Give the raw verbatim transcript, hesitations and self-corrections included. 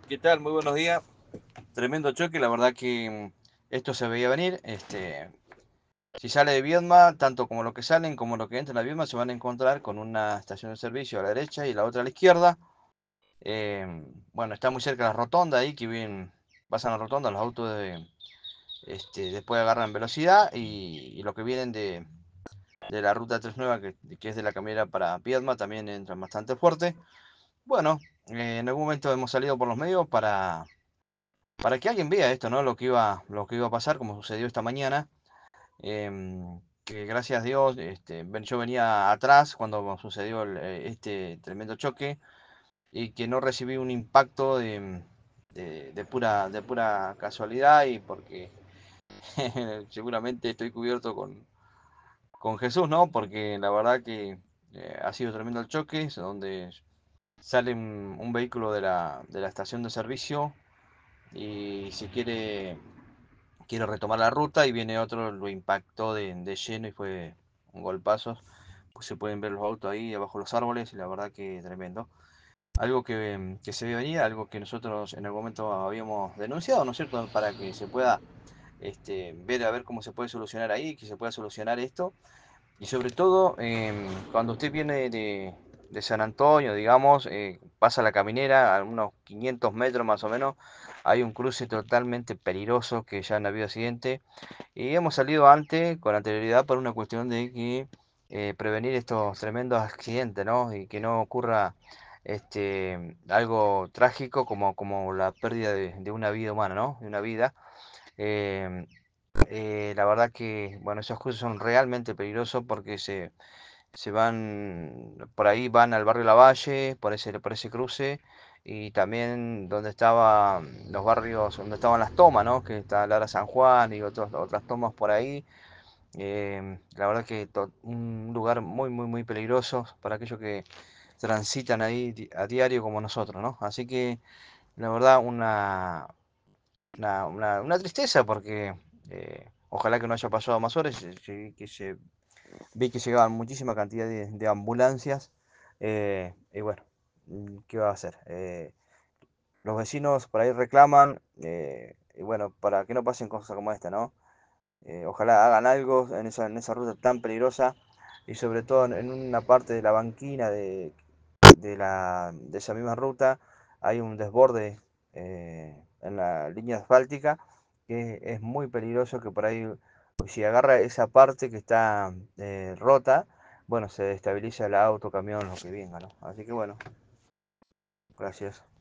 ¿Qué tal? Muy buenos días. Tremendo choque, la verdad que mm, esto se veía venir. Este, si sale de Viedma, tanto como lo que salen como lo que entran a Viedma se van a encontrar con una estación de servicio a la derecha y la otra a la izquierda. Em, bueno, está muy cerca de la rotonda ahí, que bien pasan la rotonda, los autos de, este, después agarran velocidad y, y los que vienen de, de la ruta tres nueva, que, que es de la Caminera para Viedma, también entran bastante fuerte. Bueno, eh, en algún momento hemos salido por los medios para para que alguien vea esto, ¿no? Lo que iba, lo que iba a pasar, como sucedió esta mañana. em, que gracias a Dios, este, ven- yo venía atrás cuando sucedió el, eh, este tremendo choque y que no recibí un impacto de, de- de pura, de pura casualidad y porque seguramente estoy cubierto con, con Jesús, ¿no? Porque la verdad que eh, ha sido tremendo el choque, es donde sale un, un vehículo de la, de la estación de servicio y si quiere quiere retomar la ruta y viene otro, lo impactó de, de lleno y fue un golpazo. Pues se pueden ver los autos ahí abajo de los árboles y la verdad que tremendo. Algo que, que se ve venir, algo que nosotros en algún momento habíamos denunciado, ¿no es cierto? Para que se pueda este, ver a ver cómo se puede solucionar ahí, que se pueda solucionar esto. Y sobre todo, em, cuando usted viene de, de San Antonio, digamos, eh, pasa la caminera, a unos quinientos metros más o menos, hay un cruce totalmente peligroso que ya no ha habido accidente y hemos salido antes, con anterioridad, por una cuestión de que eh, prevenir estos tremendos accidentes, ¿no? Y que no ocurra este, algo trágico como, como la pérdida de, de una vida humana, ¿no? De una vida. Em, eh, la verdad que, bueno, esos cruces son realmente peligrosos porque se, se van, por ahí van al barrio Lavalle, por ese, por ese cruce, y también donde estaban los barrios, donde estaban las tomas, ¿no? Que está Lara San Juan y otros, otras tomas por ahí. Em, la verdad que to- un lugar muy, muy, muy peligroso para aquellos que transitan ahí di- a diario como nosotros, ¿no? Así que, la verdad, una, una, una- una tristeza porque eh, ojalá que no haya pasado a más horas, eh, que que se vi que llegaban muchísima cantidad de, de ambulancias. Eh, y bueno, mm, ¿qué va a hacer? Eh, los vecinos por ahí reclaman, eh, y bueno, para que no pasen cosas como esta, ¿no? Eh, ojalá hagan algo en esa, en esa ruta tan peligrosa y sobre todo en, en una parte de la banquina de, de, la, de esa misma ruta hay un desborde eh, en la línea asfáltica que es muy peligroso, que por ahí pues, si agarra esa parte que está eh, rota, bueno, se estabiliza el auto, camión, lo que venga, ¿no? Así que bueno, gracias.